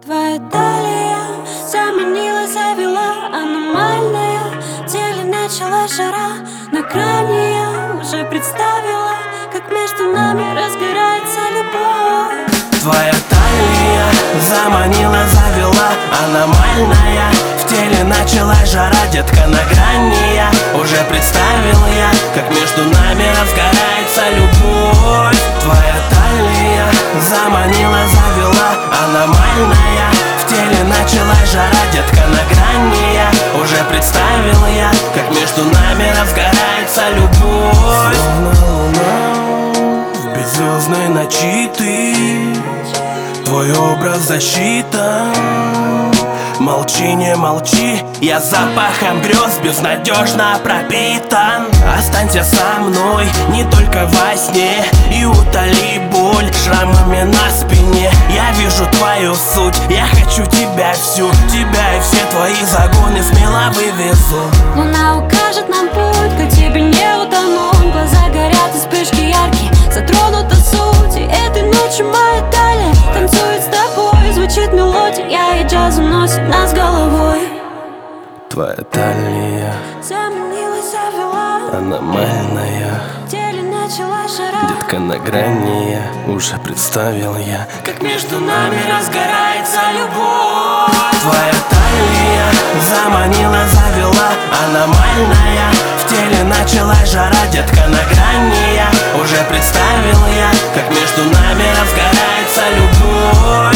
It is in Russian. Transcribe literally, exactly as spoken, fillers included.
Твоя талия заманила, завела, аномальная. В теле начала жара, на грани я уже представила, как между нами разгорается любовь. Твоя талия заманила, завела, аномальная. В теле началась жара, детка, на грани я уже представил я, как между нами разгорается любовь. Твоя талия заманила, завела, аномальная. В теле началась жара, детка, на грани я уже представил я, как между нами разгорается любовь. Словно луна в беззвездной ночи ты, твой образ защита. Молчи, не молчи, я запахом грез безнадежно пропитан. Останься со мной, не только во сне, и утоли боль шрамами на спине. Я вижу твою суть, я хочу тебя всю, тебя и все твои загоны смело вывезу. Луна укажет нам путь, к тебе не утонуть. Глаза горят и вспышки яркие, затронута суть. И этой ночью моя талия танцует с тобой. Звучит мелодия и джаз уносит нас головой. Твоя талия заманила, завела, аномальная. в теле началась жара, Детка, на грани я уже представил я, как между нами разгорается любовь. Твоя талия заманила, завела, аномальная. В теле началась жара, детка, на грани я уже представил я, как между нами разгорается любовь.